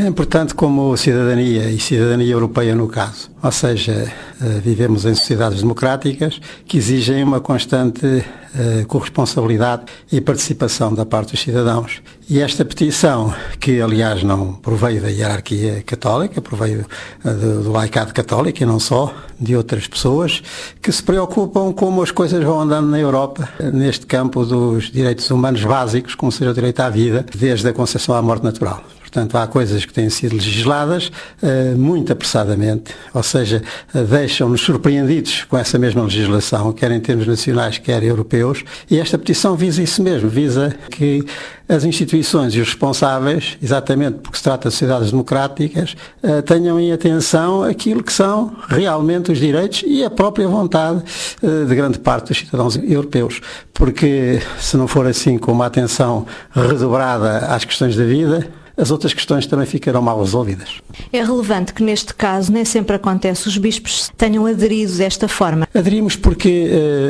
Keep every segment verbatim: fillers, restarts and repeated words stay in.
É importante como cidadania, e cidadania europeia no caso. Ou seja, vivemos em sociedades democráticas que exigem uma constante corresponsabilidade e participação da parte dos cidadãos. E esta petição, que aliás não proveio da hierarquia católica, proveio do, do laicado católico e não só, de outras pessoas, que se preocupam como as coisas vão andando na Europa, neste campo dos direitos humanos básicos, como seja o direito à vida, desde a concepção à morte natural. Portanto, há coisas que têm sido legisladas uh, muito apressadamente, ou seja, uh, deixam-nos surpreendidos com essa mesma legislação, quer em termos nacionais, quer europeus, e esta petição visa isso mesmo, visa que as instituições e os responsáveis, exatamente porque se trata de sociedades democráticas, uh, tenham em atenção aquilo que são realmente os direitos e a própria vontade uh, de grande parte dos cidadãos europeus. Porque se não for assim com uma atenção redobrada às questões da vida, as outras questões também ficarão mal resolvidas. É relevante que neste caso nem sempre acontece, os bispos tenham aderido desta forma. Aderimos porque,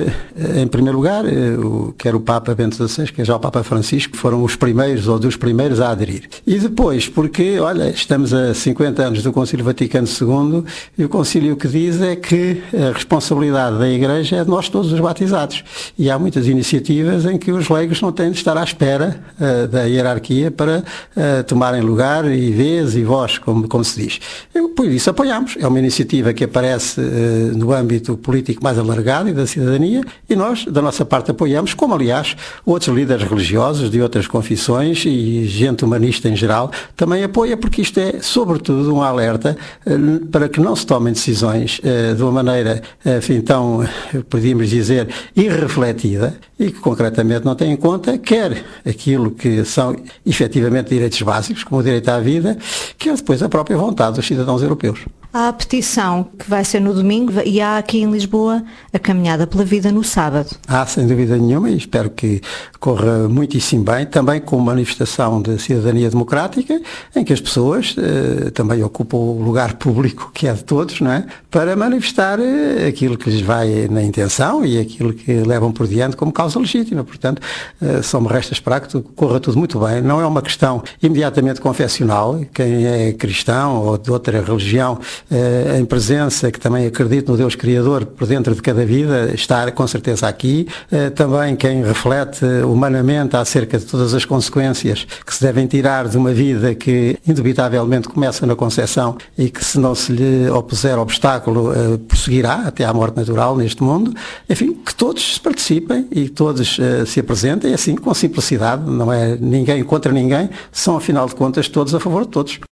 em primeiro lugar, quer o Papa Bento dezasseis, quer já o Papa Francisco, foram os primeiros ou dos primeiros a aderir. E depois porque, olha, estamos a cinquenta anos do Concílio Vaticano segundo e o Concílio que diz é que a responsabilidade da Igreja é de nós todos os batizados. E há muitas iniciativas em que os leigos não têm de estar à espera da hierarquia para tomarem lugar e vez e voz, como, como se diz. Eu, por isso apoiamos. É uma iniciativa que aparece uh, no âmbito político mais alargado e da cidadania e nós, da nossa parte, apoiamos, como aliás outros líderes religiosos de outras confissões e gente humanista em geral também apoia, porque isto é, sobretudo, um alerta uh, para que não se tomem decisões uh, de uma maneira, enfim, tão, podíamos dizer, irrefletida e que concretamente não tem em conta quer aquilo que são efetivamente direitos básicos, como o direito à vida, que é depois a própria vontade dos cidadãos europeus. Há a petição que vai ser no domingo e há aqui em Lisboa a caminhada pela vida no sábado. Há, sem dúvida nenhuma, e espero que corra muitíssimo bem, também com manifestação de cidadania democrática, em que as pessoas eh, também ocupam o lugar público que é de todos, não é? Para manifestar eh, aquilo que lhes vai na intenção e aquilo que levam por diante como causa legítima. Portanto, eh, só me resta esperar que tudo, corra tudo muito bem. Não é uma questão imediatamente confessional. Quem é cristão ou de outra religião em presença, que também acredito no Deus Criador por dentro de cada vida, está com certeza aqui. Também quem reflete humanamente acerca de todas as consequências que se devem tirar de uma vida que indubitavelmente começa na concepção e que, se não se lhe opuser obstáculo, prosseguirá até à morte natural neste mundo. Enfim, que todos participem e todos se apresentem assim, com simplicidade, não é ninguém contra ninguém, são afinal de contas todos a favor de todos.